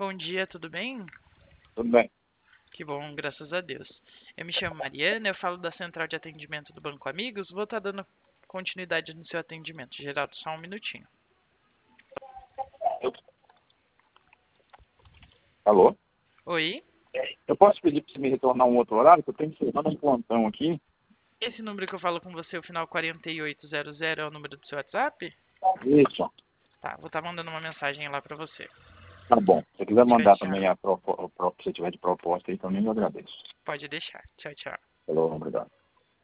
bom dia, tudo bem? Tudo bem. Que bom, graças a Deus. Eu me chamo Mariana, eu falo da Central de Atendimento do Banco Amigos. Vou estar dando continuidade no seu atendimento. Geraldo, só um minutinho. Alô? Oi? Eu posso pedir para você me retornar um outro horário? Que eu tenho que fazer um plantão aqui. Esse número que eu falo com você, o final 4800, é o número do seu WhatsApp? Isso. Tá, vou estar mandando uma mensagem lá pra você. Tá bom. Se você quiser Tchau, mandar tchau. também se você tiver de proposta aí também, eu agradeço. Pode deixar. Tchau, tchau. Falou, obrigado.